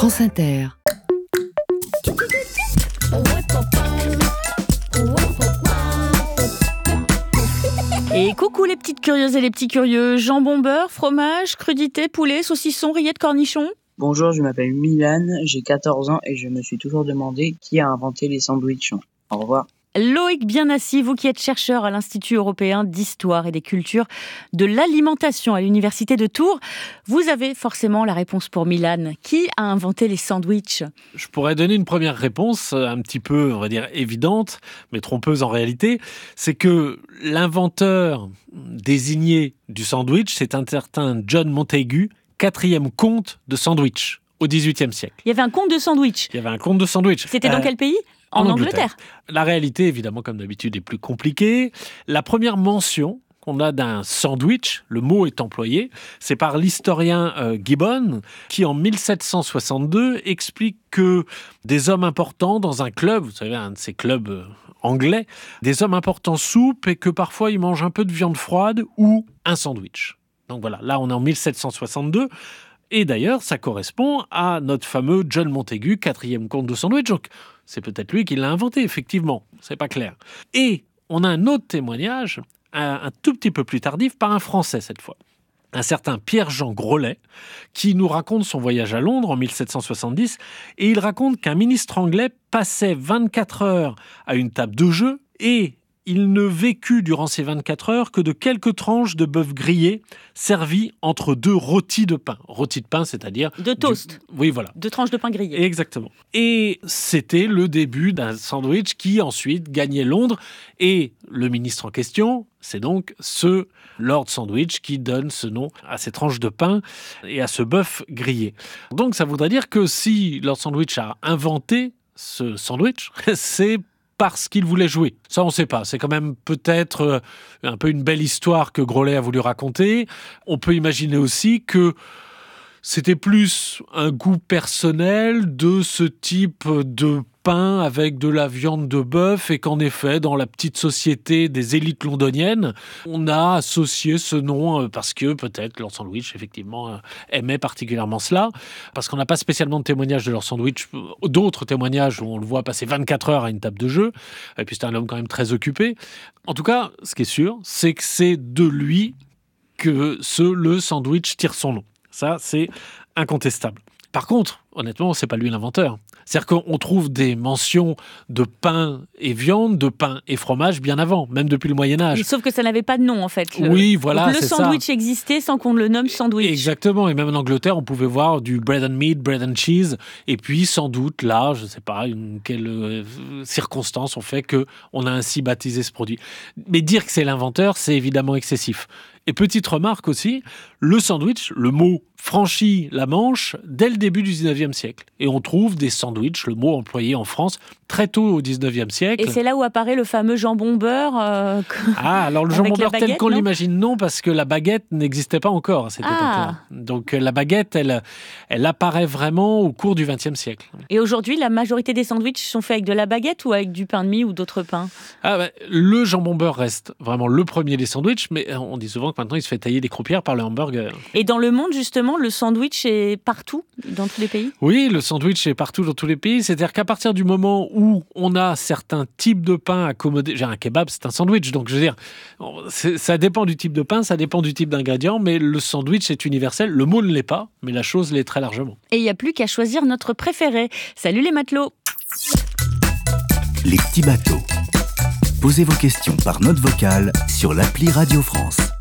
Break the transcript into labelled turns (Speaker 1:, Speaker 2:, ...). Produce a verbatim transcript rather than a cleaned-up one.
Speaker 1: France Inter.
Speaker 2: Et coucou les petites curieuses et les petits curieux. Jambon beurre, fromage, crudité, poulet, saucisson, rillettes, cornichons.
Speaker 3: Bonjour, je m'appelle Milan, j'ai quatorze ans et je me suis toujours demandé qui a inventé les sandwichs. Au revoir.
Speaker 2: Loïc Bienassi, vous qui êtes chercheur à l'Institut européen d'histoire et des cultures de l'alimentation à l'Université de Tours, vous avez forcément la réponse pour Milan. Qui a inventé les sandwichs ?
Speaker 4: Je pourrais donner une première réponse, un petit peu, on va dire, évidente, mais trompeuse en réalité. C'est que l'inventeur désigné du sandwich, c'est un certain John Montagu, quatrième comte de sandwich au dix-huitième siècle.
Speaker 2: Il y avait un comte de sandwich.
Speaker 4: Il y avait un comte de sandwich.
Speaker 2: C'était dans
Speaker 4: euh,
Speaker 2: quel pays ? En, en Angleterre. Angleterre.
Speaker 4: La réalité, évidemment, comme d'habitude, est plus compliquée. La première mention qu'on a d'un sandwich, le mot est employé, c'est par l'historien euh, Gibbon, qui en mille sept cent soixante-deux explique que des hommes importants dans un club, vous savez, un de ces clubs euh, anglais, des hommes importants soupent et que parfois ils mangent un peu de viande froide ou un sandwich. Donc voilà, là on est en mille sept cent soixante-deux. Et d'ailleurs, ça correspond à notre fameux John Montagu, quatrième comte de sandwich. Donc, c'est peut-être lui qui l'a inventé, effectivement. C'est pas clair. Et on a un autre témoignage, un, un tout petit peu plus tardif, par un Français cette fois. Un certain Pierre-Jean Grolet, qui nous raconte son voyage à Londres en mille sept cent soixante-dix. Et il raconte qu'un ministre anglais passait vingt-quatre heures à une table de jeu et il ne vécut durant ces vingt-quatre heures que de quelques tranches de bœuf grillé servies entre deux rôtis de pain. Rôtis de pain, c'est-à-dire...
Speaker 2: De toast.
Speaker 4: Du... Oui, voilà.
Speaker 2: Deux tranches de pain grillé.
Speaker 4: Exactement. Et c'était le début d'un sandwich qui ensuite gagnait Londres. Et le ministre en question, c'est donc ce Lord Sandwich qui donne ce nom à ces tranches de pain et à ce bœuf grillé. Donc ça voudrait dire que si Lord Sandwich a inventé ce sandwich, c'est parce qu'il voulait jouer. Ça, on ne sait pas. C'est quand même peut-être un peu une belle histoire que Grolet a voulu raconter. On peut imaginer aussi que c'était plus un goût personnel de ce type de pain avec de la viande de bœuf et qu'en effet, dans la petite société des élites londoniennes, on a associé ce nom parce que peut-être Lord Sandwich, effectivement, aimait particulièrement cela. Parce qu'on n'a pas spécialement de témoignages de Lord Sandwich, d'autres témoignages où on le voit passer vingt-quatre heures à une table de jeu. Et puis c'est un homme quand même très occupé. En tout cas, ce qui est sûr, c'est que c'est de lui que ce, le sandwich tire son nom. Ça, c'est incontestable. Par contre, honnêtement, c'est pas lui l'inventeur. C'est-à-dire qu'on trouve des mentions de pain et viande, de pain et fromage bien avant, même depuis le Moyen-Âge.
Speaker 2: Sauf que ça n'avait pas de nom, en fait. Le...
Speaker 4: Oui, voilà,
Speaker 2: Donc,
Speaker 4: c'est ça.
Speaker 2: Le sandwich existait sans qu'on le nomme sandwich.
Speaker 4: Exactement, et même en Angleterre, on pouvait voir du bread and meat, bread and cheese, et puis sans doute, là, je ne sais pas, une, quelle euh, circonstance ont fait qu'on a ainsi baptisé ce produit. Mais dire que c'est l'inventeur, c'est évidemment excessif. Et petite remarque aussi, le sandwich, le mot franchit la Manche dès le début du dix-neuvième siècle. Et on trouve des sandwichs, le mot employé en France, très tôt au dix-neuvième siècle.
Speaker 2: Et c'est là où apparaît le fameux jambon beurre euh,
Speaker 4: Ah, alors le jambon beurre
Speaker 2: baguette,
Speaker 4: tel qu'on
Speaker 2: non
Speaker 4: l'imagine, non, parce que la baguette n'existait pas encore à cette
Speaker 2: ah.
Speaker 4: époque-là. Donc la baguette, elle, elle apparaît vraiment au cours du vingtième siècle.
Speaker 2: Et aujourd'hui, la majorité des sandwichs sont faits avec de la baguette ou avec du pain de mie ou d'autres pains ?
Speaker 4: Ah, bah, le jambon beurre reste vraiment le premier des sandwichs, mais on dit souvent que maintenant il se fait tailler des croupières par le hamburger.
Speaker 2: Et dans le monde, justement, le sandwich est partout, dans tous les pays ?
Speaker 4: Oui, le sandwich est partout dans tous les pays. C'est-à-dire qu'à partir du moment où on a certains types de pain accommodés, j'ai un kebab, c'est un sandwich, donc je veux dire, ça dépend du type de pain, ça dépend du type d'ingrédient, mais le sandwich est universel. Le mot ne l'est pas, mais la chose l'est très largement.
Speaker 2: Et il n'y a plus qu'à choisir notre préféré. Salut les matelots !
Speaker 5: Les petits bateaux. Posez vos questions par note vocale sur l'appli Radio France.